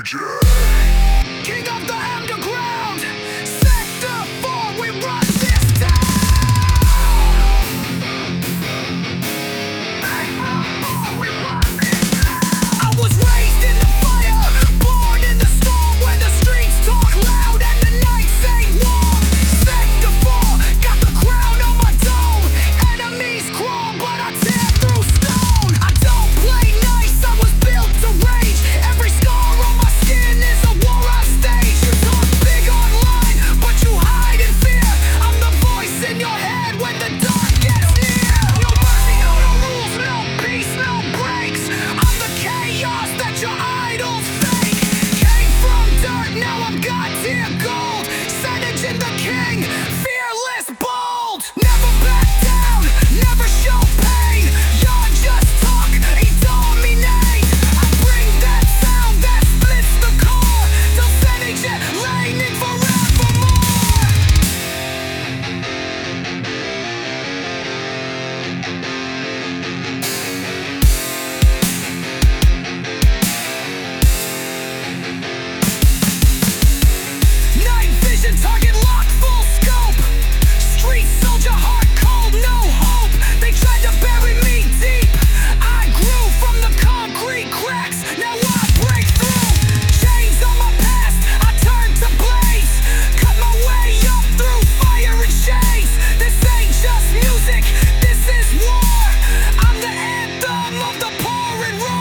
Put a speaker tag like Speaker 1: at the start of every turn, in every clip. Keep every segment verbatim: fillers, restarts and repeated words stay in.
Speaker 1: D J.
Speaker 2: King of the underground, Sector four, we run this town. Sector four, we run this town. I was raised in the fire, born in the storm, when the streets talk loud and the nights ain't warm. Sector four, got the crown on my dome. Enemies crawl, but I tear through stone. I don't play nice, I was built to rage. Every scar on my skin is a war I stage. You talk big online, but you hide in fear. I'm the voice in your head when the dark gets near. No mercy, no rules, no peace, no breaks. I'm the chaos that your idols fake. Came from dirt, now I'm God-tier gold. Senage in the king, fearless, bold. Never back down, never show pain. Y'all just talk, he dominate. I bring that sound that splits the core. Till Senage it, reigning forevermore. Night vision, target locked, full scope. Street soldier, heart cold, no hope. They tried to bury me deep. I grew from the concrete cracks. Now I break through. Chains on my past, I turn to blaze. Cut my way up through fire and shades. This ain't just music, this is war. I'm the anthem of the poor and raw.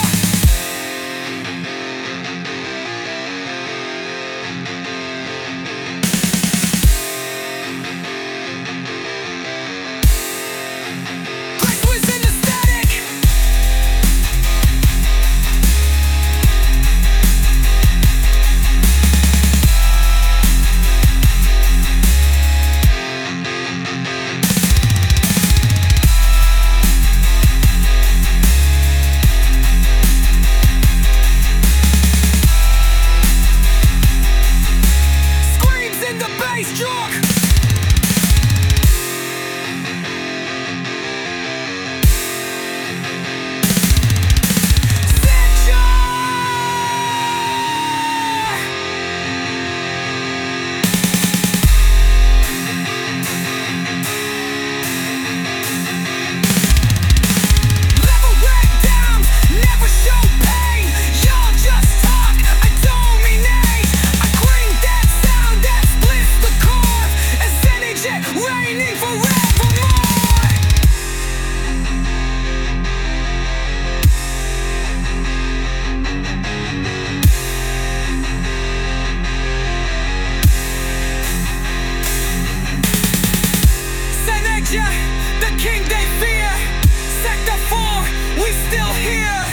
Speaker 2: Christ was in the static. Screams in the bass truck. Level breakdowns, never show pain. Y'all just talk, I dominate. I bring that sound that splits the core. And Senage it, reigning forevermore. Senage, the king they fear. Sector four, we still here.